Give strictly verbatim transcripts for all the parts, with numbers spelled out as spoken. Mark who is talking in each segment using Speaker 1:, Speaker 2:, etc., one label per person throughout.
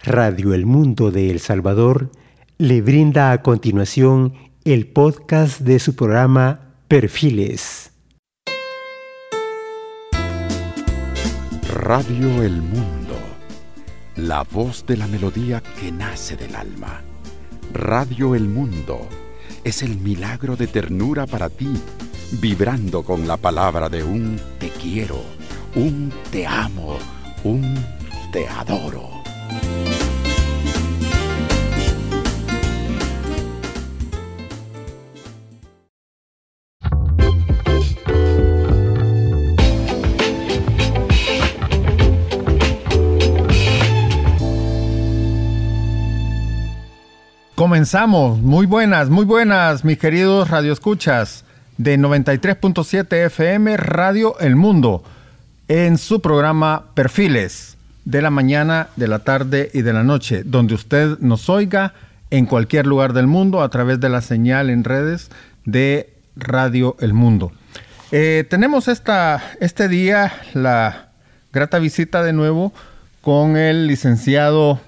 Speaker 1: Radio El Mundo de El Salvador le brinda a continuación el podcast de su programa Perfiles.
Speaker 2: Radio El Mundo, la voz de la melodía que nace del alma. Radio El Mundo es el milagro de ternura para ti, vibrando con la palabra de un te quiero, un te amo, un te adoro.
Speaker 3: Comenzamos. Muy buenas, muy buenas, mis queridos radioescuchas de noventa y tres punto siete F M Radio El Mundo, en su programa Perfiles, de la mañana, de la tarde y de la noche, donde usted nos oiga en cualquier lugar del mundo a través de la señal en redes de Radio El Mundo. Eh, tenemos esta, este día la grata visita de nuevo con el licenciado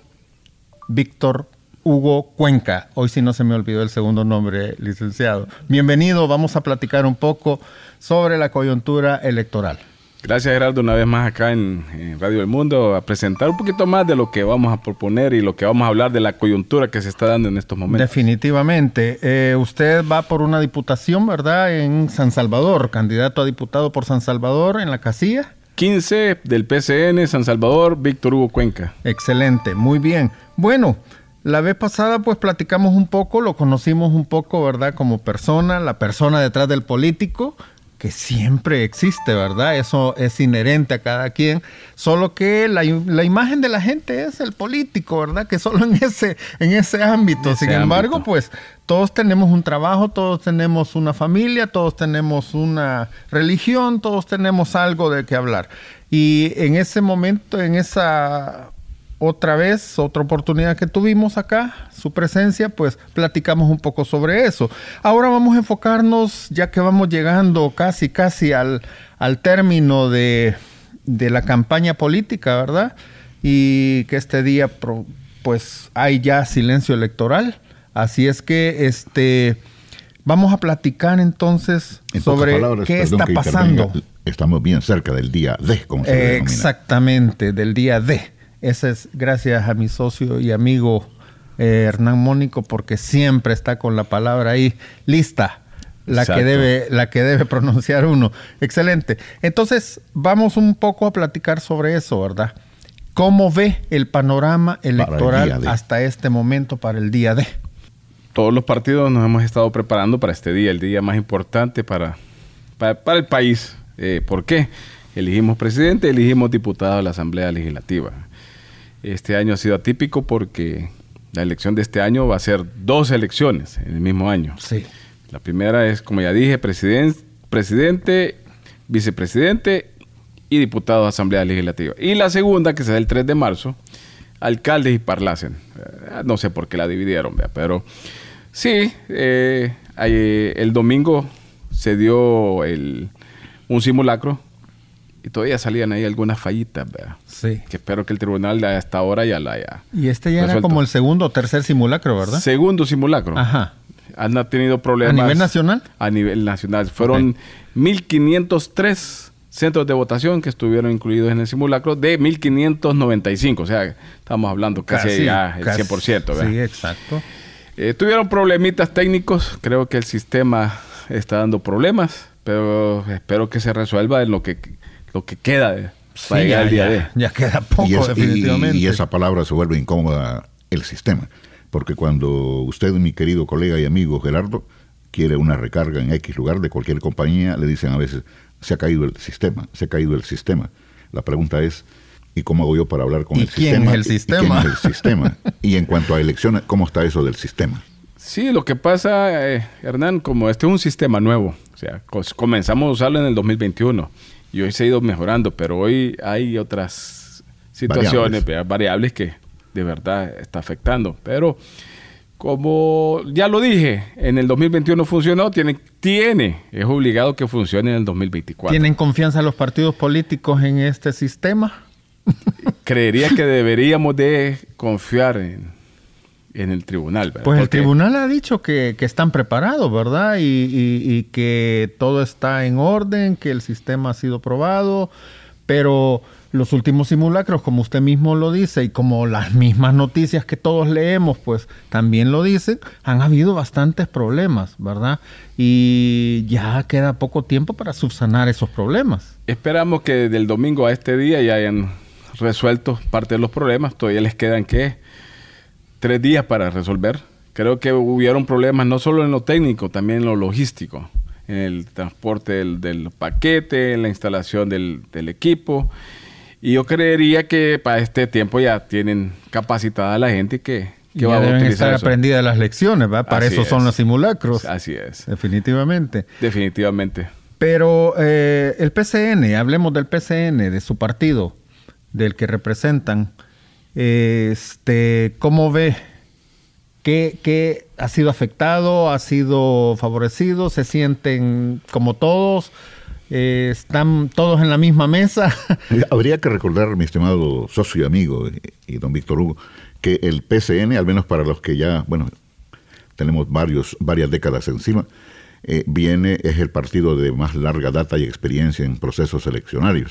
Speaker 3: Víctor Hugo Cuenca. Hoy sí no se me olvidó el segundo nombre, licenciado. Bienvenido, vamos a platicar un poco sobre la coyuntura electoral.
Speaker 4: Gracias, Gerardo, una vez más acá en, en Radio El Mundo, a presentar un poquito más de lo que vamos a proponer y lo que vamos a hablar de la coyuntura que se está dando en estos momentos.
Speaker 3: Definitivamente. Eh, usted va por una diputación, ¿verdad?, en San Salvador, candidato a diputado por San Salvador en la casilla
Speaker 4: quince del P C N San Salvador, Víctor Hugo Cuenca.
Speaker 3: Excelente, muy bien. Bueno, la vez pasada pues platicamos un poco, lo conocimos un poco, ¿verdad?, como persona, la persona detrás del político, que siempre existe, ¿verdad? Eso es inherente a cada quien, solo que la, la imagen de la gente es el político, ¿verdad? Que solo en ese, en ese ámbito. Ese Sin embargo, ámbito. pues todos tenemos un trabajo, todos tenemos una familia, todos tenemos una religión, todos tenemos algo de qué hablar. Y en ese momento, en esa... Otra vez, otra oportunidad que tuvimos acá, su presencia, pues platicamos un poco sobre eso. Ahora vamos a enfocarnos, ya que vamos llegando casi, casi al, al término de, de la campaña política, ¿verdad? Y que este día, pues, hay ya silencio electoral. Así es que, este, vamos a platicar entonces en sobre palabras, qué está pasando.
Speaker 5: Estamos bien cerca del día D, como se
Speaker 3: denomina. Exactamente, del día D. Ese es gracias a mi socio y amigo eh, Hernán Mónico, porque siempre está con la palabra ahí lista, la que debe, la que debe pronunciar uno. Excelente. Entonces, vamos un poco a platicar sobre eso, ¿verdad? ¿Cómo ve el panorama electoral hasta este momento para el día D?
Speaker 4: Todos los partidos nos hemos estado preparando para este día, el día más importante para, para, para el país. Eh, ¿Por qué? Elegimos presidente, elegimos diputado de la Asamblea Legislativa. Este año ha sido atípico porque la elección de este año va a ser dos elecciones en el mismo año.
Speaker 3: Sí.
Speaker 4: La primera es, como ya dije, presiden- presidente, vicepresidente y diputado de Asamblea Legislativa. Y la segunda, que será el tres de marzo, alcaldes y parlacen. Eh, no sé por qué la dividieron, ¿verdad? Pero sí, eh, hay, el domingo se dio el, un simulacro. Y todavía salían ahí algunas fallitas, ¿verdad?
Speaker 3: Sí.
Speaker 4: Que espero que el tribunal hasta ahora ya la haya
Speaker 3: Y este ya
Speaker 4: resuelto.
Speaker 3: Era como el segundo o tercer simulacro, ¿verdad?
Speaker 4: Segundo simulacro.
Speaker 3: Ajá.
Speaker 4: Han tenido problemas.
Speaker 3: ¿A nivel nacional?
Speaker 4: A nivel nacional. Fueron okay. mil quinientos tres centros de votación que estuvieron incluidos en el simulacro de mil quinientos noventa y cinco. O sea, estamos hablando casi, casi ya el casi, cien por ciento, ¿verdad?
Speaker 3: Sí, exacto.
Speaker 4: Eh, tuvieron problemitas técnicos. Creo que el sistema está dando problemas, pero espero que se resuelva en lo que... lo que queda de,
Speaker 3: sí, para llegar al día de. Ya queda poco,
Speaker 5: y es,
Speaker 3: definitivamente.
Speaker 5: Y, y esa palabra se vuelve incómoda, el sistema. Porque cuando usted, mi querido colega y amigo Gerardo, quiere una recarga en X lugar de cualquier compañía, le dicen a veces, se ha caído el sistema, se ha caído el sistema. La pregunta es, ¿y cómo hago yo para hablar con
Speaker 3: ¿Y
Speaker 5: el
Speaker 3: quién
Speaker 5: sistema?
Speaker 3: Es el sistema?
Speaker 5: ¿Y quién es el sistema? Y en cuanto a elecciones, ¿cómo está eso del sistema?
Speaker 4: Sí, lo que pasa, eh, Hernán, como este es un sistema nuevo, o sea, comenzamos a usarlo en el dos mil veintiuno. Y hoy se ha ido mejorando, pero hoy hay otras situaciones, variables, variables que de verdad está afectando. Pero como ya lo dije, en el dos mil veintiuno funcionó, tiene, tiene, es obligado que funcione en el dos mil veinticuatro.
Speaker 3: ¿Tienen confianza los partidos políticos en este sistema?
Speaker 4: creería que deberíamos de confiar en, en el tribunal, ¿verdad?
Speaker 3: Pues el
Speaker 4: Porque
Speaker 3: tribunal ha dicho que, que están preparados, ¿verdad? Y, y, y que todo está en orden, que el sistema ha sido probado, pero los últimos simulacros, como usted mismo lo dice, y como las mismas noticias que todos leemos, pues también lo dicen, han habido bastantes problemas, ¿verdad? Y ya queda poco tiempo para subsanar esos problemas.
Speaker 4: esperamos que del domingo a este día ya hayan resuelto parte de los problemas. Todavía les quedan, ¿qué? Tres días para resolver. Creo que hubieron problemas no solo en lo técnico, también en lo logístico, en el transporte del, del paquete, en la instalación del, del equipo. Y yo creería que para este tiempo ya tienen capacitada a la gente que, que
Speaker 3: ya
Speaker 4: va a
Speaker 3: deben
Speaker 4: utilizar
Speaker 3: estar
Speaker 4: eso.
Speaker 3: aprendidas las lecciones, ¿va? Para
Speaker 4: Así
Speaker 3: eso
Speaker 4: es.
Speaker 3: son los simulacros.
Speaker 4: Así es.
Speaker 3: Definitivamente.
Speaker 4: Definitivamente.
Speaker 3: Pero eh, el P C N, hablemos del P C N, de su partido, del que representan. Este, ¿cómo ve? ¿Qué, ¿Qué ha sido afectado? ¿Ha sido favorecido? ¿Se sienten como todos? Eh, ¿Están todos en la misma mesa?
Speaker 5: Habría que recordar, mi estimado socio y amigo, y, y don Víctor Hugo, que el P C N, al menos para los que ya, bueno, tenemos varios, varias décadas encima, eh, viene, es el partido de más larga data y experiencia en procesos eleccionarios.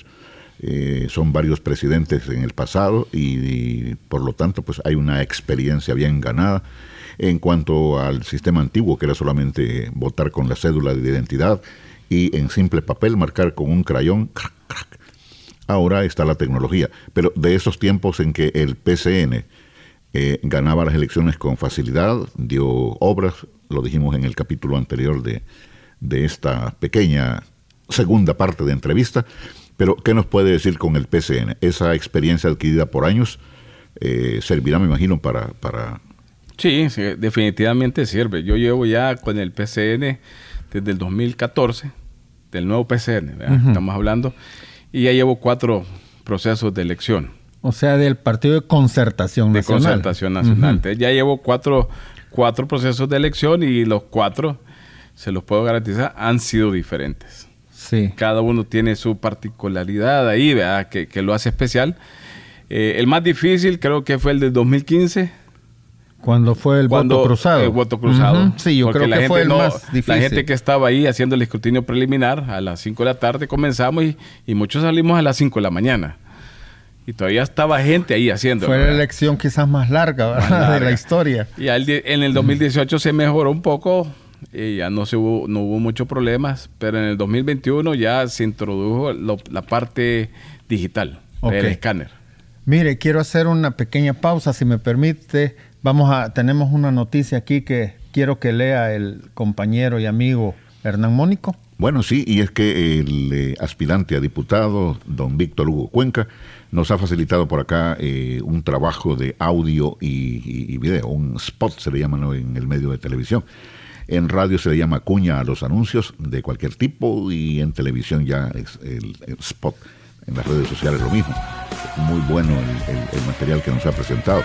Speaker 5: Eh, son varios presidentes en el pasado y, y por lo tanto pues hay una experiencia bien ganada. En cuanto al sistema antiguo, que era solamente votar con la cédula de identidad y en simple papel marcar con un crayón, crac, crac. Ahora está la tecnología, pero de esos tiempos en que el P C N eh, ganaba las elecciones con facilidad, dio obras, lo dijimos en el capítulo anterior de, de esta pequeña segunda parte de entrevista. Pero, ¿qué nos puede decir con el P C N? Esa experiencia adquirida por años eh, servirá, me imagino, para... para...
Speaker 4: Sí, sí, definitivamente sirve. Yo llevo ya con el P C N desde el dos mil catorce, del nuevo P C N, ¿verdad? Uh-huh. Estamos hablando, y ya llevo cuatro procesos de elección.
Speaker 3: O sea, del Partido de Concertación Nacional.
Speaker 4: De Concertación Nacional.
Speaker 3: Uh-huh.
Speaker 4: Entonces, ya llevo cuatro, cuatro procesos de elección y los cuatro, se los puedo garantizar, han sido diferentes.
Speaker 3: Sí.
Speaker 4: Cada uno tiene su particularidad ahí, ¿verdad? Que, que lo hace especial. Eh, el más difícil creo que fue el del dos mil quince.
Speaker 3: Cuando fue el
Speaker 4: Cuando,
Speaker 3: voto cruzado.
Speaker 4: El voto cruzado.
Speaker 3: Uh-huh. Sí, yo creo
Speaker 4: la
Speaker 3: que fue el
Speaker 4: no,
Speaker 3: más difícil.
Speaker 4: La gente que estaba ahí haciendo el escrutinio preliminar, a las cinco de la tarde comenzamos y, y muchos salimos a las cinco de la mañana. Y todavía estaba gente ahí haciendo.
Speaker 3: Fue
Speaker 4: ¿verdad?
Speaker 3: la elección quizás más larga,
Speaker 4: más larga
Speaker 3: de la historia.
Speaker 4: Y al, en el dos mil dieciocho uh-huh. se mejoró un poco. Y ya no, se hubo, no hubo muchos problemas, pero en el dos mil veintiuno ya se introdujo lo, la parte digital, okay. El escáner.
Speaker 3: Mire, quiero hacer una pequeña pausa, si me permite. Vamos a, tenemos una noticia aquí que quiero que lea el compañero y amigo Hernán Mónico.
Speaker 5: Bueno, sí, y es que el eh, aspirante a diputado, don Víctor Hugo Cuenca, nos ha facilitado por acá eh, un trabajo de audio y, y, y video, un spot se le llama, ¿no?, en el medio de televisión. En radio se le llama cuña a los anuncios de cualquier tipo y en televisión ya es el, el spot. En las redes sociales lo mismo. Muy bueno el, el, el material que nos ha presentado.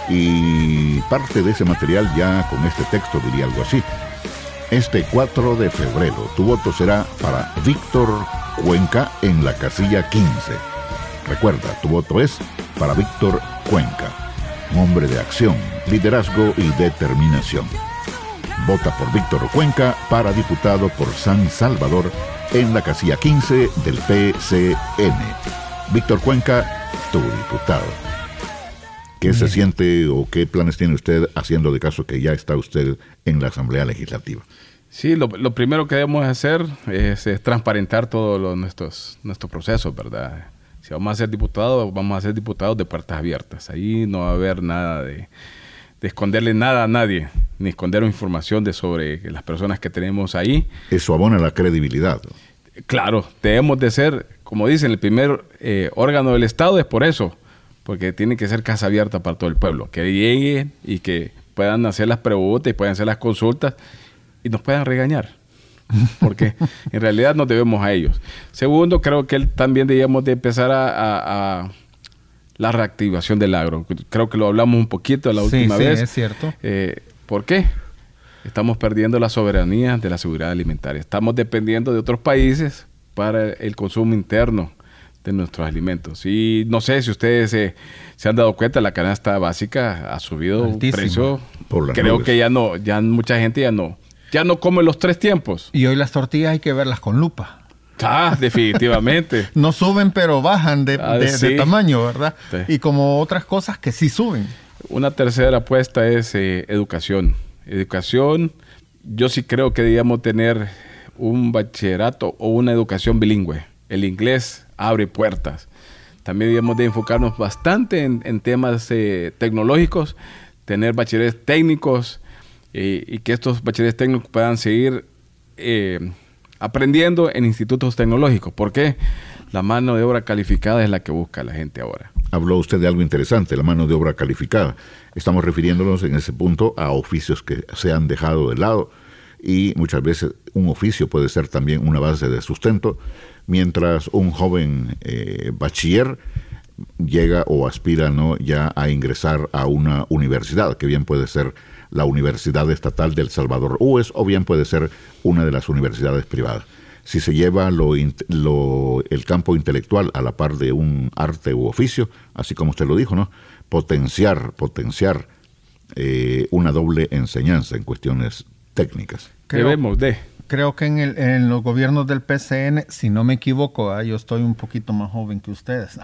Speaker 5: Y parte de ese material ya con este texto diría algo así. Este cuatro de febrero tu voto será para Víctor Cuenca en la casilla quince. Recuerda, tu voto es para Víctor Cuenca. Un hombre de acción, liderazgo y determinación. Vota por Víctor Cuenca para diputado por San Salvador en la casilla quince del P C N. Víctor Cuenca, tu diputado. ¿Qué Bien. se siente o qué planes tiene usted haciendo de caso que ya está usted en la Asamblea Legislativa?
Speaker 4: Sí, lo, lo primero que debemos hacer es, es transparentar todos los, nuestros, nuestros procesos, ¿verdad? Si vamos a ser diputados, vamos a ser diputados de puertas abiertas. Ahí no va a haber nada de... de esconderle nada a nadie, ni esconder información de sobre las personas que tenemos ahí.
Speaker 5: Eso abona la credibilidad.
Speaker 4: Claro, debemos de ser, como dicen, el primer eh, órgano del Estado es por eso, porque tiene que ser casa abierta para todo el pueblo, que lleguen y que puedan hacer las preguntas y puedan hacer las consultas y nos puedan regañar, porque en realidad nos debemos a ellos. Segundo, creo que también debíamos de empezar a... a, a la reactivación del agro. Creo que lo hablamos un poquito la
Speaker 3: sí,
Speaker 4: última
Speaker 3: sí,
Speaker 4: vez.
Speaker 3: Sí, es cierto.
Speaker 4: Eh, ¿Por qué? Estamos perdiendo la soberanía de la seguridad alimentaria. Estamos dependiendo de otros países para el consumo interno. de nuestros alimentos. Y no sé si ustedes eh, se han dado cuenta, la canasta básica ha subido un precio.
Speaker 5: Por las
Speaker 4: Creo
Speaker 5: nubes.
Speaker 4: que ya no, ya mucha gente ya no, ya no come los tres tiempos.
Speaker 3: Y hoy las tortillas hay que verlas con lupa.
Speaker 4: Ah, definitivamente.
Speaker 3: No suben, pero bajan de,
Speaker 4: Ah,
Speaker 3: de-
Speaker 4: sí.
Speaker 3: de tamaño, ¿verdad?
Speaker 4: Sí.
Speaker 3: Y como otras cosas que sí suben.
Speaker 4: Una tercera apuesta es eh, educación. Educación, yo sí creo que deberíamos tener un bachillerato o una educación bilingüe. El inglés abre puertas. También debemos de enfocarnos bastante en, en temas eh, tecnológicos, tener bachilleres técnicos eh, y que estos bachilleres técnicos puedan seguir eh, aprendiendo en institutos tecnológicos. ¿Por qué? La mano de obra calificada es la que busca la gente ahora.
Speaker 5: Habló usted de algo interesante, la mano de obra calificada. Estamos refiriéndonos en ese punto a oficios que se han dejado de lado y muchas veces un oficio puede ser también una base de sustento, mientras un joven eh, bachiller llega o aspira, ¿no?, ya a ingresar a una universidad, que bien puede ser la Universidad Estatal de El Salvador U E S o bien puede ser una de las universidades privadas. Si se lleva lo, lo, el campo intelectual a la par de un arte u oficio, así como usted lo dijo, ¿no?, potenciar, potenciar eh, una doble enseñanza en cuestiones técnicas.
Speaker 3: Creo-
Speaker 4: Debemos de...
Speaker 3: Creo que en, el, en los gobiernos del P C N, si no me equivoco, ¿eh? Yo estoy un poquito más joven que ustedes.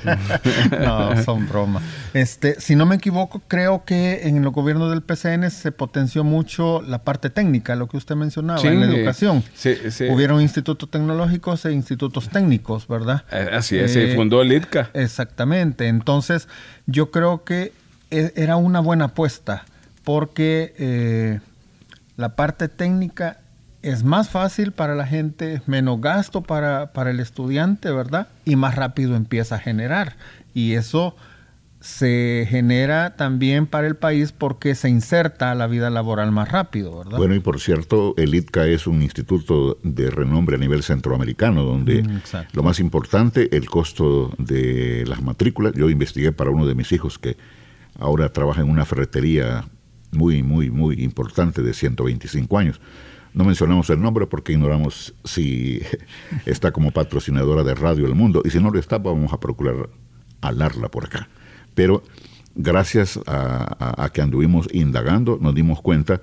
Speaker 3: No, son bromas. Este, si no me equivoco, creo que en los gobiernos del P C N se potenció mucho la parte técnica, lo que usted mencionaba,
Speaker 4: Sí,
Speaker 3: en la educación.
Speaker 4: sí, sí.
Speaker 3: Hubieron institutos tecnológicos e institutos técnicos, ¿verdad?
Speaker 4: Eh, Así es, se
Speaker 3: Eh,
Speaker 4: fundó el I T C A.
Speaker 3: Exactamente. Entonces, yo creo que e- era una buena apuesta porque eh, la parte técnica es más fácil para la gente, menos gasto para, para el estudiante, ¿verdad? Y más rápido empieza a generar. Y eso se genera también para el país porque se inserta a la vida laboral más rápido, ¿verdad?
Speaker 5: Bueno, y por cierto, el I T C A es un instituto de renombre a nivel centroamericano, donde
Speaker 3: Mm, exacto.
Speaker 5: lo más importante, el costo de las matrículas. Yo investigué para uno de mis hijos que ahora trabaja en una ferretería muy, muy, muy importante de ciento veinticinco años. No mencionamos el nombre porque ignoramos si está como patrocinadora de Radio El Mundo, y si no lo está, vamos a procurar hablarla por acá. Pero gracias a, a, a que anduvimos indagando, nos dimos cuenta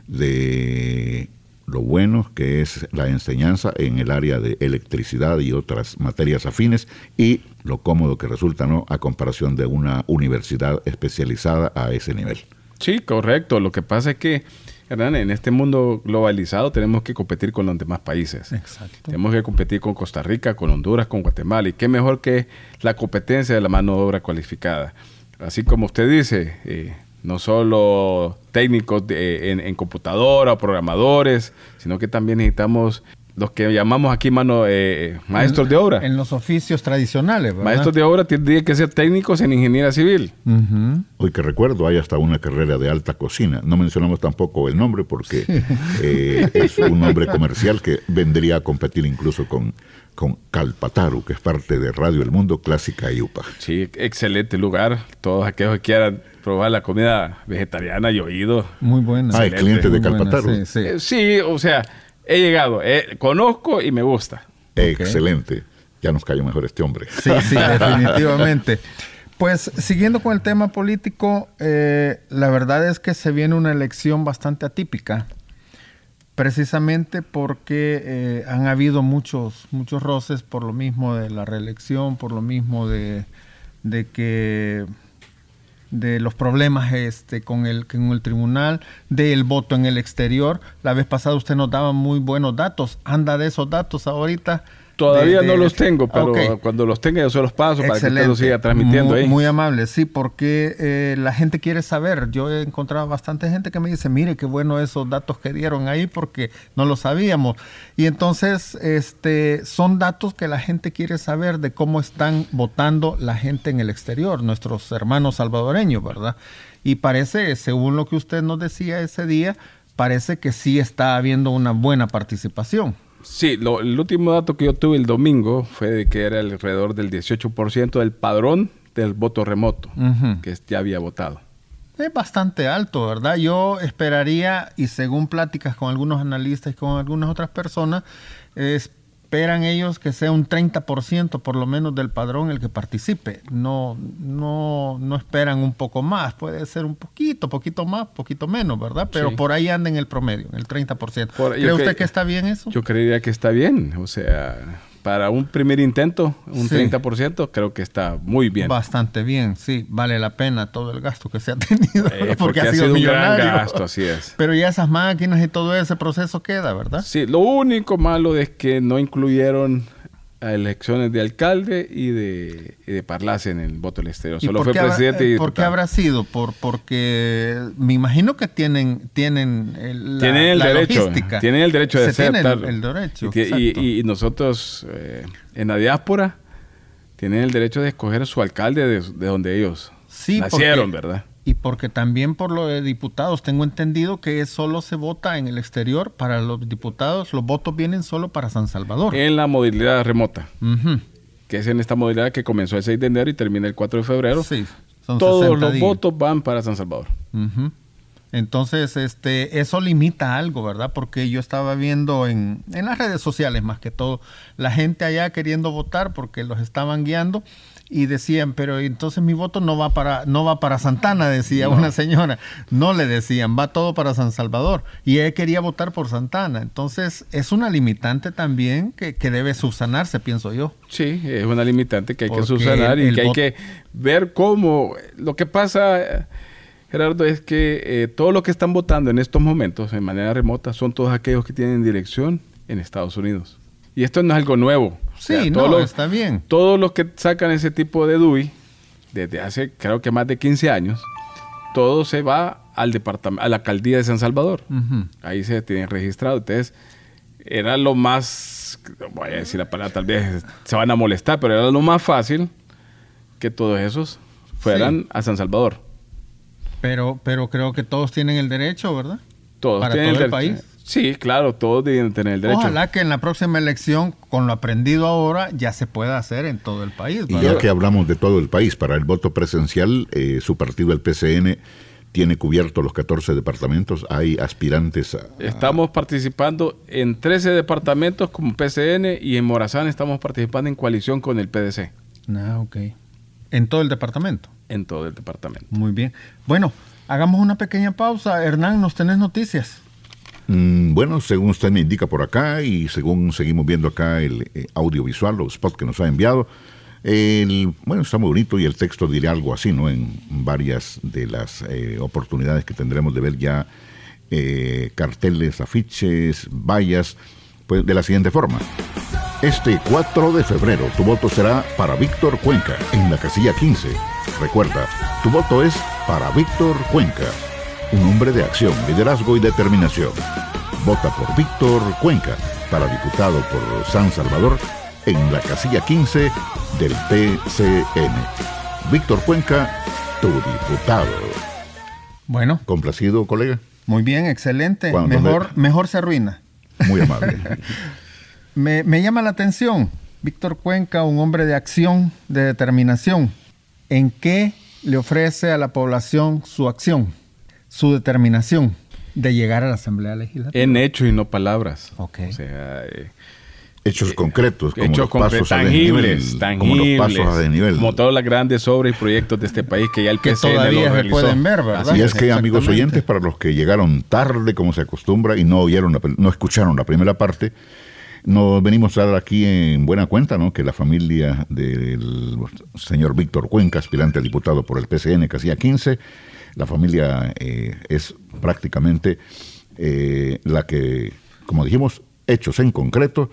Speaker 5: de lo bueno que es la enseñanza en el área de electricidad y otras materias afines, y lo cómodo que resulta, ¿no?, a comparación de una universidad especializada a ese nivel.
Speaker 4: Sí, correcto. Lo que pasa es que, Hernán, en este mundo globalizado tenemos que competir con los demás países.
Speaker 3: Exacto.
Speaker 4: Tenemos que competir con Costa Rica, con Honduras, con Guatemala. Y qué mejor que la competencia de la mano de obra cualificada. Así como usted dice, eh, no solo técnicos de, en, en computadora o programadores, sino que también necesitamos los que llamamos aquí mano eh, maestros
Speaker 3: En-
Speaker 4: de obra.
Speaker 3: En los oficios tradicionales, ¿verdad?
Speaker 4: Maestros de obra tendrían que ser técnicos en ingeniería civil.
Speaker 3: Ujú.
Speaker 5: Hoy que recuerdo, hay hasta una carrera de alta cocina. No mencionamos tampoco el nombre porque eh, es un nombre comercial que vendría a competir incluso con, con Calpataru, que es parte de Radio El Mundo, Clásica y U P A.
Speaker 4: Sí, excelente lugar. Todos aquellos que quieran probar la comida vegetariana y oído.
Speaker 3: Muy buena.
Speaker 5: Ah, el cliente de
Speaker 3: Muy buena,
Speaker 5: Calpataru.
Speaker 3: sí, sí.
Speaker 4: Eh, sí, o sea, he llegado, eh, conozco y me gusta.
Speaker 5: Excelente. Ya nos cayó mejor este hombre.
Speaker 3: Sí, sí, definitivamente. Pues siguiendo con el tema político, eh, la verdad es que se viene una elección bastante atípica, precisamente porque eh, han habido muchos, muchos roces por lo mismo de la reelección, por lo mismo de, de que de los problemas este con el con el tribunal, del voto en el exterior. La vez pasada usted nos daba muy buenos datos. ¿Anda de esos datos ahorita?
Speaker 4: Todavía
Speaker 3: De-
Speaker 4: no
Speaker 3: de-
Speaker 4: los tengo, pero
Speaker 3: Ok.
Speaker 4: cuando los tenga yo se los paso para que usted
Speaker 3: Excelente.
Speaker 4: los siga transmitiendo
Speaker 3: muy,
Speaker 4: ahí.
Speaker 3: Muy amable, sí, porque eh, la gente quiere saber. Yo he encontrado bastante gente que me dice, mire qué bueno esos datos que dieron ahí porque no lo sabíamos. Y entonces este, son datos que la gente quiere saber de cómo están votando la gente en el exterior, nuestros hermanos salvadoreños, ¿verdad? Y parece, según lo que usted nos decía ese día, parece que sí está habiendo una buena participación.
Speaker 4: Sí, lo- el último dato que yo tuve el domingo fue de que era alrededor del dieciocho por ciento del padrón del voto remoto,
Speaker 3: Ujú.
Speaker 4: que ya había votado.
Speaker 3: Es bastante alto, ¿verdad? Yo esperaría, y según pláticas con algunos analistas y con algunas otras personas, es- esperan ellos que sea un treinta por ciento por lo menos del padrón el que participe. No, no, no esperan un poco más. Puede ser un poquito, poquito más, poquito menos, ¿verdad? Pero
Speaker 4: sí.
Speaker 3: por ahí anda en el promedio, en el treinta por ciento.
Speaker 4: Por,
Speaker 3: ¿Cree usted
Speaker 4: cre-
Speaker 3: que está bien eso?
Speaker 4: Yo creería que está bien. O sea, para un primer intento, un
Speaker 3: Sí.
Speaker 4: treinta por ciento, creo que está muy bien.
Speaker 3: Bastante bien, sí. Vale la pena todo el gasto que se ha tenido.
Speaker 4: Eh,
Speaker 3: porque, ha sido,
Speaker 4: un gran
Speaker 3: millonario.
Speaker 4: gasto, así es.
Speaker 3: Pero ya esas máquinas y todo ese proceso queda, ¿verdad?
Speaker 4: Sí, lo único malo es que no incluyeron a elecciones de alcalde y de, y de Parlace en el voto del exterior.
Speaker 3: ¿Y
Speaker 4: Solo
Speaker 3: por
Speaker 4: fue
Speaker 3: qué habrá-
Speaker 4: presidente y
Speaker 3: eh, ¿Por qué
Speaker 4: diputado.
Speaker 3: habrá sido? Por, porque me imagino que tienen, tienen el, la,
Speaker 4: Tienen el
Speaker 3: la
Speaker 4: derecho,
Speaker 3: logística.
Speaker 4: tienen el derecho de
Speaker 3: Se
Speaker 4: ser,
Speaker 3: tiene el-
Speaker 4: claro.
Speaker 3: el derecho,
Speaker 4: Y, tie-
Speaker 3: exacto.
Speaker 4: y- y nosotros eh, en la diáspora tienen el derecho de escoger su alcalde de, de donde ellos
Speaker 3: Sí,
Speaker 4: nacieron,
Speaker 3: porque-
Speaker 4: ¿verdad?
Speaker 3: Y porque también por lo de diputados, tengo entendido que solo se vota en el exterior para los diputados, los votos vienen solo para San Salvador.
Speaker 4: En la modalidad remota,
Speaker 3: Ujú.
Speaker 4: que es en esta modalidad que comenzó el seis de enero y termina el cuatro de febrero.
Speaker 3: Sí, son
Speaker 4: Todos
Speaker 3: sesenta
Speaker 4: los
Speaker 3: días.
Speaker 4: votos van para San Salvador.
Speaker 3: Ujú. Entonces, este, eso limita algo, ¿verdad? Porque yo estaba viendo en, en las redes sociales, más que todo, la gente allá queriendo votar porque los estaban guiando y decían, pero entonces mi voto no va para, no va para Santana, decía una señora. No le decían, va todo para San Salvador. Y ella quería votar por Santana. Entonces, es una limitante también que, que debe subsanarse, pienso yo.
Speaker 4: Sí, es una limitante que hay que
Speaker 3: Porque
Speaker 4: subsanar y
Speaker 3: el
Speaker 4: que hay
Speaker 3: voto-
Speaker 4: que ver cómo. Lo que pasa, eh, Gerardo, es que eh, todos los que están votando en estos momentos de manera remota son todos aquellos que tienen dirección en Estados Unidos. Y esto no es algo nuevo.
Speaker 3: Sí,
Speaker 4: O sea,
Speaker 3: no,
Speaker 4: todos los-
Speaker 3: está bien.
Speaker 4: Todos los que sacan ese tipo de D U I, desde hace creo que más de quince años, todo se va al departamento, a la alcaldía de San Salvador.
Speaker 3: Ujú.
Speaker 4: Ahí se tienen registrado. Entonces, era lo más, voy a decir la palabra, tal vez se van a molestar, pero era lo más fácil que todos esos fueran
Speaker 3: Sí.
Speaker 4: a San Salvador.
Speaker 3: Pero, pero creo que todos tienen el derecho, ¿verdad?
Speaker 4: Todos
Speaker 3: ¿Para
Speaker 4: tienen
Speaker 3: todo el
Speaker 4: derecho.
Speaker 3: país?
Speaker 4: Sí, claro, todos deben tener el derecho.
Speaker 3: Ojalá que en la próxima elección, con lo aprendido ahora, ya se pueda hacer en todo el país.
Speaker 5: Y
Speaker 3: ¿verdad?
Speaker 5: ya que hablamos de todo el país, para el voto presencial, eh, su partido, el P C N, tiene cubierto los catorce departamentos. Hay aspirantes a...
Speaker 4: Estamos participando en trece departamentos como P C N y en Morazán estamos participando en coalición con el P D C
Speaker 3: Ah, ok. En todo el departamento.
Speaker 4: en todo el departamento.
Speaker 3: Muy bien. Bueno, hagamos una pequeña pausa. Hernán, ¿nos tenés noticias?
Speaker 5: Mm, bueno, según usted me indica por acá y según seguimos viendo acá el eh, audiovisual o spot que nos ha enviado, el, bueno, está muy bonito y el texto dirá algo así, ¿no? En varias de las eh, oportunidades que tendremos de ver ya eh, carteles, afiches, vallas, pues de la siguiente forma. Este cuatro de febrero tu voto será para Víctor Cuenca en la casilla quince. Recuerda, tu voto es para Víctor Cuenca, un hombre de acción, liderazgo y determinación. Vota por Víctor Cuenca para diputado por San Salvador en la casilla quince del P C N. Víctor Cuenca, tu diputado.
Speaker 3: Bueno,
Speaker 5: ¿Complacido, colega?
Speaker 3: muy bien, excelente.
Speaker 5: Cuando
Speaker 3: Mejor, mejor se arruina.
Speaker 5: Muy amable.
Speaker 3: Me, me llama la atención, Víctor Cuenca, un hombre de acción, de determinación. ¿En qué le ofrece a la población su acción, su determinación de llegar a la Asamblea Legislativa?
Speaker 4: En hechos y no palabras.
Speaker 3: Ok.
Speaker 4: O sea, eh,
Speaker 5: Hechos concretos, como
Speaker 4: hechos
Speaker 5: los pasos
Speaker 4: concretos,
Speaker 5: a desnivel,
Speaker 4: tangibles,
Speaker 5: como los
Speaker 4: tangibles,
Speaker 5: pasos a desnivel.
Speaker 4: como todas las grandes obras y proyectos de este país que ya el
Speaker 3: Que
Speaker 4: P C N
Speaker 3: todavía
Speaker 4: lo
Speaker 3: se
Speaker 4: realizó.
Speaker 3: pueden ver, ¿verdad?
Speaker 5: Así es que, amigos
Speaker 3: Exactamente.
Speaker 5: oyentes, para los que llegaron tarde, como se acostumbra, y no oyeron, la- no escucharon la primera parte, nos venimos a dar aquí en buena cuenta, ¿no? Que la familia del señor Víctor Cuenca, aspirante a diputado por el P C N, casilla quince, la familia eh, es prácticamente eh, la que, como dijimos, hechos en concreto,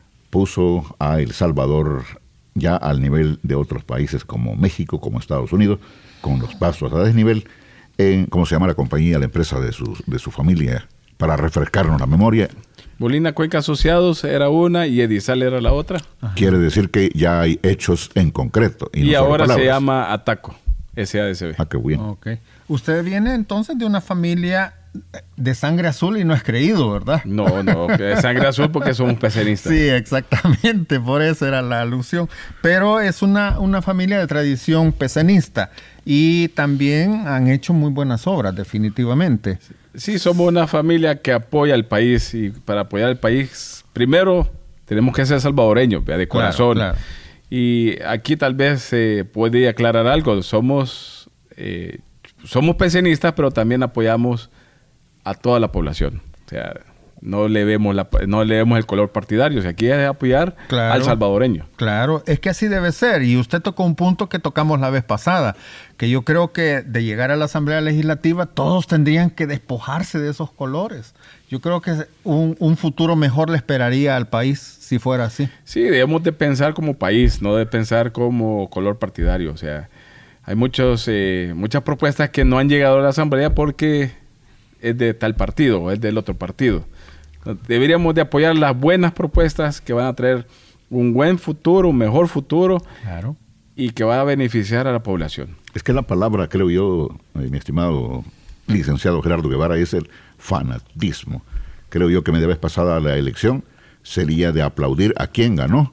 Speaker 5: puso a El Salvador ya al nivel de otros países como México, como Estados Unidos, con los pasos a desnivel, en, ¿cómo se llama la compañía, la empresa de su, de su familia? Para refrescarnos la memoria,
Speaker 4: Molina Cuenca Asociados era una y Edisal era la otra.
Speaker 5: quiere decir que ya hay hechos en concreto. Y,
Speaker 4: Y,
Speaker 5: no solo
Speaker 4: ahora se
Speaker 5: palabras.
Speaker 4: llama Ataco, S A D C B.
Speaker 5: Ah, qué bien.
Speaker 3: Ok. Usted viene entonces de una familia de sangre azul y no es creído, ¿verdad?
Speaker 4: No, no, que es sangre azul porque somos pecenistas.
Speaker 3: Sí, exactamente, por eso era la alusión. Pero es una, una familia de tradición pecenista y también han hecho muy buenas obras, definitivamente.
Speaker 4: Sí, somos una familia que apoya al país y para apoyar al país, primero tenemos que ser salvadoreños, ¿vea? De corazón.
Speaker 3: Claro, claro.
Speaker 4: Y aquí tal vez se eh, puede aclarar algo. Somos, eh, somos pensionistas, pero también apoyamos a toda la población. O sea, no le vemos, la, no le vemos el color partidario. O sea, aquí es apoyar
Speaker 3: Claro.
Speaker 4: al salvadoreño.
Speaker 3: Claro, es que así debe ser. Y usted tocó un punto que tocamos la vez pasada, que yo creo que de llegar a la Asamblea Legislativa todos tendrían que despojarse de esos colores. Yo creo que un, un futuro mejor le esperaría al país si fuera así.
Speaker 4: Sí, debemos de pensar como país, no de pensar como color partidario. O sea, hay muchos, eh, muchas propuestas que no han llegado a la Asamblea porque es de tal partido o es del otro partido. Deberíamos de apoyar las buenas propuestas que van a traer un buen futuro, un mejor futuro,
Speaker 3: Claro.
Speaker 4: y que va a beneficiar a la población.
Speaker 5: Es que la palabra, creo yo, eh, mi estimado licenciado Gerardo Guevara, es el fanatismo. Creo yo que media vez pasada la elección sería de aplaudir a quien ganó,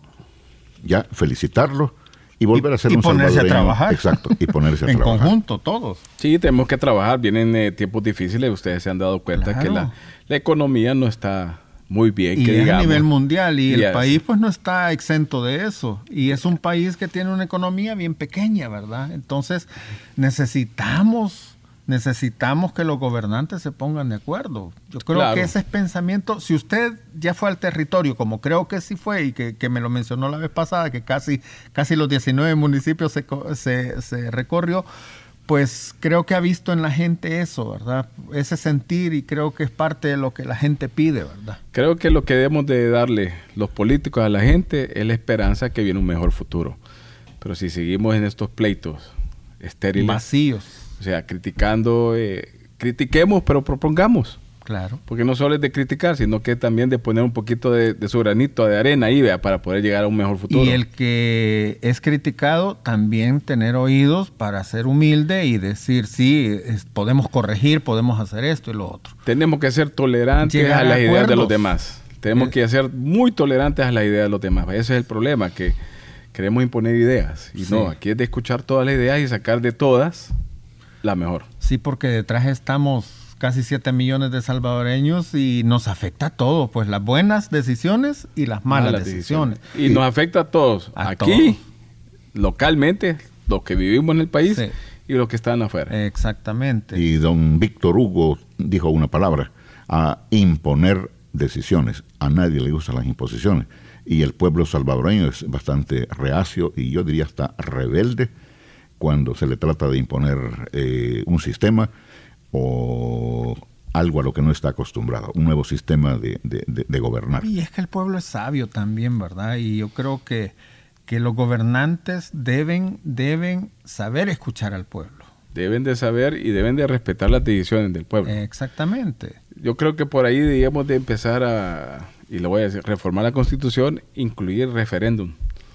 Speaker 5: ya felicitarlo y volver
Speaker 3: Y-
Speaker 5: a ser
Speaker 3: y
Speaker 5: un
Speaker 3: ponerse a
Speaker 5: salvadoreño.
Speaker 3: trabajar.
Speaker 5: Exacto, y ponerse a
Speaker 3: En
Speaker 5: trabajar.
Speaker 3: conjunto, todos.
Speaker 4: Sí, tenemos que trabajar. Vienen eh, tiempos difíciles. Ustedes se han dado cuenta
Speaker 3: Claro.
Speaker 4: que la, la economía no está muy bien.
Speaker 3: Y
Speaker 4: que
Speaker 3: es
Speaker 4: digamos.
Speaker 3: a nivel mundial y,
Speaker 4: Y
Speaker 3: el
Speaker 4: es-
Speaker 3: país pues no está exento de eso. Y es un país que tiene una economía bien pequeña, ¿verdad? Entonces necesitamos, necesitamos que los gobernantes se pongan de acuerdo. Yo creo
Speaker 4: Claro.
Speaker 3: que ese es pensamiento, si usted ya fue al territorio, como creo que sí fue y que, que me lo mencionó la vez pasada, que casi, casi los diecinueve municipios se, co- se, se recorrió, pues creo que ha visto en la gente eso, ¿verdad? Ese sentir, y creo que es parte de lo que la gente pide, ¿verdad?
Speaker 4: Creo que lo que debemos de darle los políticos a la gente es la esperanza que viene un mejor futuro. Pero si seguimos en estos pleitos estériles,
Speaker 3: Vacíos,
Speaker 4: o sea, criticando, eh, critiquemos, pero propongamos.
Speaker 3: claro.
Speaker 4: Porque no solo es de criticar, sino que también de poner un poquito de, de su granito de arena ahí, vea, para poder llegar a un mejor futuro.
Speaker 3: Y el que es criticado, también tener oídos para ser humilde y decir, sí, es- podemos corregir, podemos hacer esto y lo otro.
Speaker 4: Tenemos que ser tolerantes
Speaker 3: Llegar
Speaker 4: a
Speaker 3: a
Speaker 4: las ideas de
Speaker 3: acuerdos.
Speaker 4: los demás. Tenemos
Speaker 3: Eh.
Speaker 4: que ser muy tolerantes a las ideas de los demás. Ese es el problema, que queremos imponer ideas. Y
Speaker 3: Sí.
Speaker 4: no, aquí es de escuchar todas las ideas y sacar de todas la mejor.
Speaker 3: Sí, porque detrás estamos casi siete millones de salvadoreños y nos afecta a todos, pues las buenas decisiones y las malas, decisiones.
Speaker 4: Y nos afecta a todos.
Speaker 3: A
Speaker 4: aquí, localmente, los que vivimos en el país
Speaker 3: Sí.
Speaker 4: y los que están afuera.
Speaker 3: Exactamente.
Speaker 5: Y don Víctor Hugo dijo una palabra, a imponer decisiones. A nadie le gustan las imposiciones. Y el pueblo salvadoreño es bastante reacio y yo diría hasta rebelde cuando se le trata de imponer eh, un sistema o algo a lo que no está acostumbrado, un nuevo sistema de, de- de- de gobernar.
Speaker 3: Y es que el pueblo es sabio también, ¿verdad? Y yo creo que, que los gobernantes deben, deben saber escuchar al pueblo.
Speaker 4: Deben de saber y deben de respetar las decisiones del pueblo.
Speaker 3: Exactamente.
Speaker 4: Yo creo que por ahí debíamos de empezar a, y lo voy a decir, reformar la Constitución, incluir referéndum.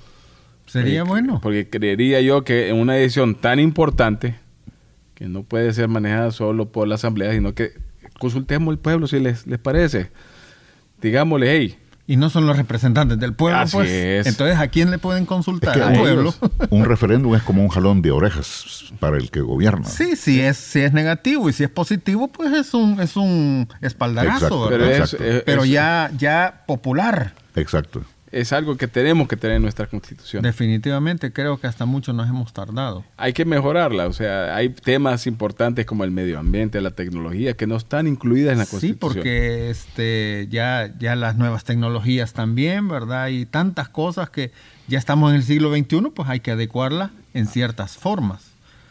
Speaker 3: Sería
Speaker 4: Porque-
Speaker 3: bueno.
Speaker 4: Porque creería yo que en una decisión tan importante, que no puede ser manejada solo por la Asamblea, sino que consultemos al pueblo si les, les parece. Digámosle, hey,
Speaker 3: Y no son los representantes del pueblo,
Speaker 4: Así
Speaker 3: pues.
Speaker 4: es.
Speaker 3: Entonces, ¿a quién le pueden
Speaker 5: Es
Speaker 3: consultar?
Speaker 5: que
Speaker 3: Al
Speaker 5: un,
Speaker 3: pueblo.
Speaker 5: un referéndum es como un jalón de orejas para el que gobierna.
Speaker 3: Sí, si es, si es negativo y si es positivo, pues es un, es un espaldarazo,
Speaker 5: Exacto.
Speaker 4: pero,
Speaker 3: ¿verdad?
Speaker 4: es,
Speaker 5: Exacto.
Speaker 4: es-
Speaker 3: Pero
Speaker 4: es-
Speaker 3: ya, ya popular.
Speaker 5: Exacto.
Speaker 4: es algo que tenemos que tener en nuestra Constitución.
Speaker 3: Definitivamente creo que hasta mucho nos hemos tardado.
Speaker 4: Hay que mejorarla, o sea, hay temas importantes como el medio ambiente, la tecnología, que no están incluidas en la
Speaker 3: Sí,
Speaker 4: Constitución.
Speaker 3: porque este, ya, ya las nuevas tecnologías también, ¿verdad? Y tantas cosas que ya estamos en el siglo veintiuno, pues hay que adecuarla en ciertas formas.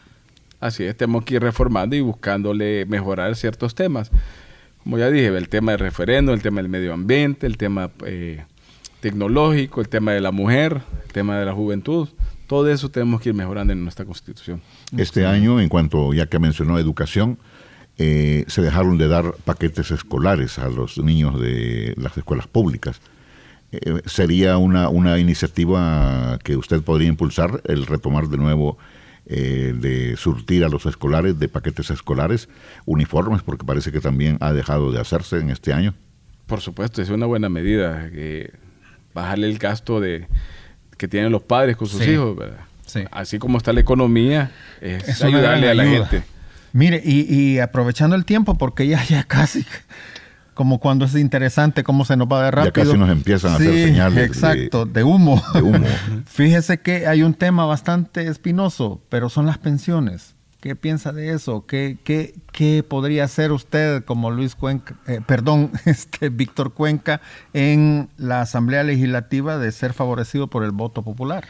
Speaker 4: Así es, tenemos que ir reformando y buscándole mejorar ciertos temas. Como ya dije, el tema del referendo, el tema del medio ambiente, el tema eh, tecnológico, el tema de la mujer, el tema de la juventud, todo eso tenemos que ir mejorando en nuestra Constitución.
Speaker 5: Este año, en cuanto ya que mencionó educación, eh, se dejaron de dar paquetes escolares a los niños de las escuelas públicas. Eh, ¿Sería una, una iniciativa que usted podría impulsar, el retomar de nuevo eh, de surtir a los escolares de paquetes escolares, uniformes, porque parece que también ha dejado de hacerse en este año?
Speaker 4: Por supuesto, es una buena medida, que bajarle el gasto de que tienen los padres con sus
Speaker 3: Sí.
Speaker 4: hijos, ¿verdad?
Speaker 3: Sí.
Speaker 4: Así como está la economía, es,
Speaker 3: Es una
Speaker 4: ayudarle a
Speaker 3: gran
Speaker 4: la
Speaker 3: ayuda.
Speaker 4: gente.
Speaker 3: Mire, y, y aprovechando el tiempo, porque ya, ya casi como cuando es interesante cómo se nos va de rápido.
Speaker 5: Ya casi nos empiezan a
Speaker 3: sí,
Speaker 5: hacer señales
Speaker 3: exacto, de, de humo.
Speaker 5: De humo.
Speaker 3: Fíjese que hay un tema bastante espinoso, pero son las pensiones. ¿Qué piensa de eso? ¿Qué, qué, qué podría hacer usted como Luis Cuenca, eh, perdón, este Víctor Cuenca, en la Asamblea Legislativa de ser favorecido por el voto popular?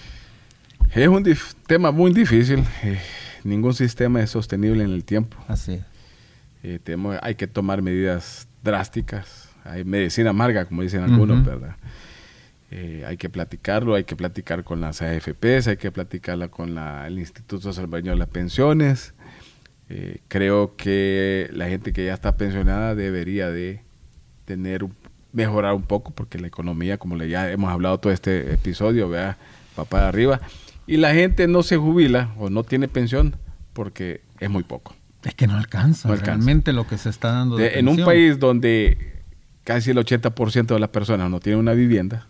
Speaker 4: Es un dif- tema muy difícil. Eh, ningún sistema es sostenible en el tiempo.
Speaker 3: Así es.
Speaker 4: Eh, tenemos, hay que tomar medidas drásticas. Hay medicina amarga, como dicen algunos, uh-huh. ¿verdad? Eh, hay que platicarlo, hay que platicar con las A F Pes, hay que platicarla con la, el Instituto Salvadoreño de las Pensiones. Eh, creo que la gente que ya está pensionada debería de tener mejorar un poco, porque la economía, como le ya hemos hablado todo este episodio, vea, va para arriba. Y la gente no se jubila o no tiene pensión porque es muy poco.
Speaker 3: Es que no alcanza, no alcanza. Realmente lo que se está dando de, de
Speaker 4: En un país donde casi el ochenta por ciento de las personas no tienen una vivienda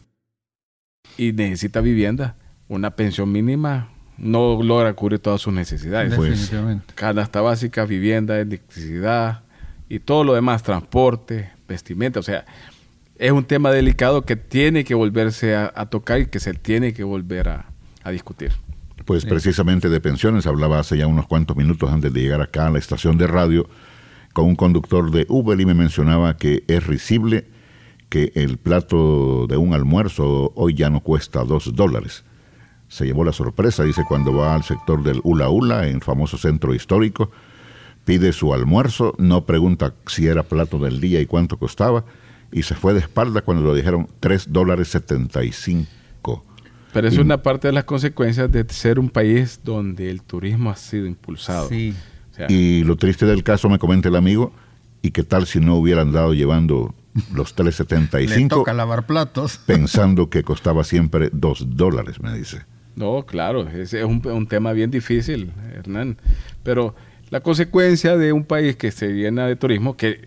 Speaker 4: y necesita vivienda, una pensión mínima no logra cubrir todas sus necesidades.
Speaker 3: Definitivamente.
Speaker 4: Pues, canasta básica, vivienda, electricidad y todo lo demás, transporte, vestimenta. O sea, es un tema delicado que tiene que volverse a, a tocar y que se tiene que volver a, a discutir.
Speaker 5: Pues sí. Precisamente de pensiones hablaba hace ya unos cuantos minutos antes de llegar acá a la estación de radio con un conductor de Uber y me mencionaba que es risible que el plato de un almuerzo hoy ya no cuesta dos dólares. Se llevó la sorpresa, dice, cuando va al sector del Ula Ula, en el famoso centro histórico, pide su almuerzo, no pregunta si era plato del día y cuánto costaba, y se fue de espalda cuando lo dijeron tres dólares setenta y cinco.
Speaker 4: Pero es
Speaker 5: y,
Speaker 4: una parte de las consecuencias de ser un país donde el turismo ha sido impulsado.
Speaker 3: Sí.
Speaker 4: O sea,
Speaker 5: y lo triste del caso, me comenta el amigo, ¿y qué tal si no hubieran dado llevando los tres setenta y cinco?
Speaker 3: Le toca lavar platos.
Speaker 5: Pensando que costaba siempre dos dólares, me dice.
Speaker 4: No, claro, es, es un, un tema bien difícil, Hernán. Pero la consecuencia de un país que se llena de turismo, que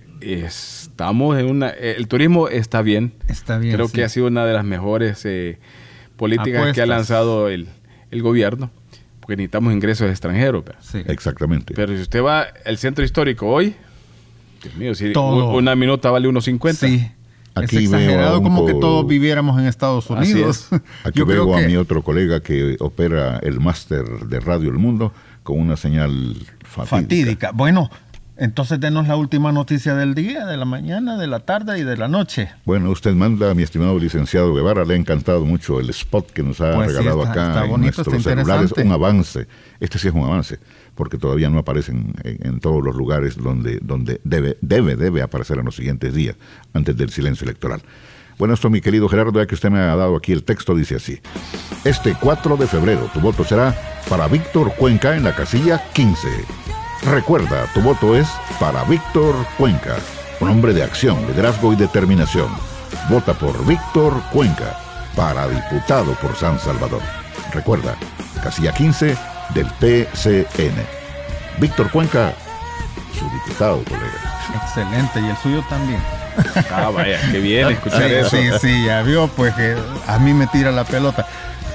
Speaker 4: estamos en una... El turismo está bien.
Speaker 3: Está bien,
Speaker 4: Creo
Speaker 3: sí.
Speaker 4: que ha sido una de las mejores eh, políticas
Speaker 3: Apuestas.
Speaker 4: que ha lanzado el, el gobierno, porque necesitamos ingresos extranjeros.
Speaker 3: Sí.
Speaker 5: Exactamente.
Speaker 4: Pero si usted va al centro histórico hoy, Dios mío, si
Speaker 3: Todo.
Speaker 4: una minuta vale uno cincuenta.
Speaker 3: Sí.
Speaker 5: Aquí
Speaker 3: es exagerado,
Speaker 5: veo
Speaker 3: como
Speaker 5: co-
Speaker 3: que todos viviéramos en Estados Unidos.
Speaker 5: Aquí
Speaker 3: Yo
Speaker 5: veo
Speaker 3: creo
Speaker 5: a
Speaker 3: que
Speaker 5: mi otro colega que opera el máster de Radio El Mundo con una señal fatídica.
Speaker 3: fatídica. Bueno, entonces denos la última noticia del día, de la mañana, de la tarde y de la noche.
Speaker 5: Bueno, usted manda, mi estimado licenciado Guevara, le ha encantado mucho el spot que nos ha
Speaker 3: Pues sí,
Speaker 5: regalado
Speaker 3: está-
Speaker 5: acá
Speaker 3: está
Speaker 5: en
Speaker 3: bonito,
Speaker 5: nuestros
Speaker 3: está
Speaker 5: celulares.
Speaker 3: interesante.
Speaker 5: Un avance. Este sí es un avance, porque todavía no aparecen en, en todos los lugares donde, donde debe, debe, debe aparecer en los siguientes días, antes del silencio electoral. Bueno, esto, mi querido Gerardo, ya que usted me ha dado aquí el texto, dice así. Este cuatro de febrero, tu voto será para Víctor Cuenca en la casilla quince. Recuerda, tu voto es para Víctor Cuenca, un hombre de acción, liderazgo y determinación. Vota por Víctor Cuenca para diputado por San Salvador. Recuerda, casilla quince del P C N. Víctor Cuenca, su diputado, colega.
Speaker 3: Excelente, y el suyo también.
Speaker 4: Ah, vaya, qué bien escuchar
Speaker 3: sí,
Speaker 4: eso.
Speaker 3: Sí, sí, ya vio, pues que a mí me tira la pelota.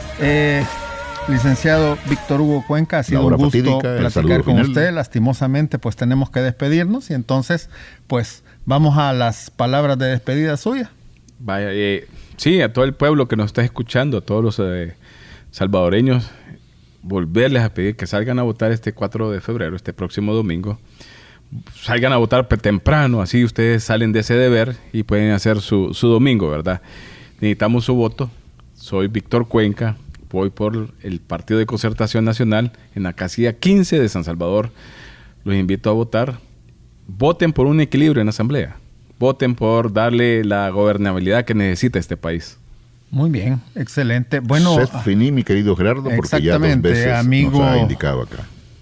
Speaker 3: Eh, licenciado Víctor Hugo Cuenca, ha sido
Speaker 5: hora
Speaker 3: un gusto
Speaker 5: fatídica, el
Speaker 3: platicar
Speaker 5: saludo
Speaker 3: con
Speaker 5: final.
Speaker 3: usted. Lastimosamente, pues tenemos que despedirnos y entonces, pues vamos a las palabras de despedida suya.
Speaker 4: Vaya, eh, sí, a todo el pueblo que nos está escuchando, a todos los eh, salvadoreños, volverles a pedir que salgan a votar este cuatro de febrero, este próximo domingo. Salgan a votar temprano, así ustedes salen de ese deber y pueden hacer su, su domingo, ¿verdad? Necesitamos su voto. Soy Víctor Cuenca, voy por el Partido de Concertación Nacional en la casilla quince de San Salvador. Los invito a votar. Voten por un equilibrio en la Asamblea. Voten por darle la gobernabilidad que necesita este país.
Speaker 3: Muy bien, excelente. Bueno,
Speaker 5: Sed finí, mi querido Gerardo, porque ya dos
Speaker 3: exactamente,
Speaker 5: veces
Speaker 3: amigo.
Speaker 5: nos ha indicado acá.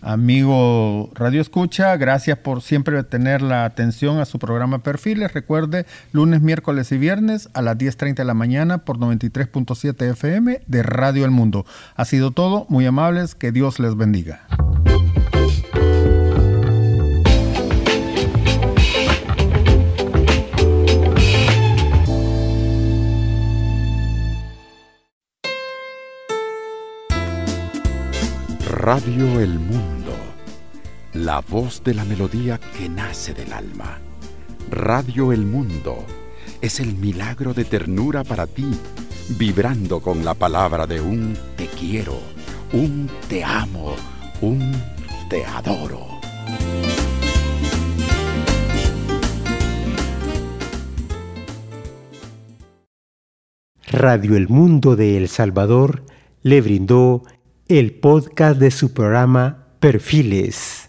Speaker 3: amigo Radio Escucha, gracias por siempre tener la atención a su programa Perfiles. Recuerde, lunes, miércoles y viernes a las diez treinta de la mañana por noventa y tres punto siete F M de Radio El Mundo. Ha sido todo, muy amables, que Dios les bendiga.
Speaker 2: Radio El Mundo, la voz de la melodía que nace del alma. Radio El Mundo es el milagro de ternura para ti, vibrando con la palabra de un te quiero, un te amo, un te adoro.
Speaker 1: Radio El Mundo de El Salvador le brindó el podcast de su programa Perfiles.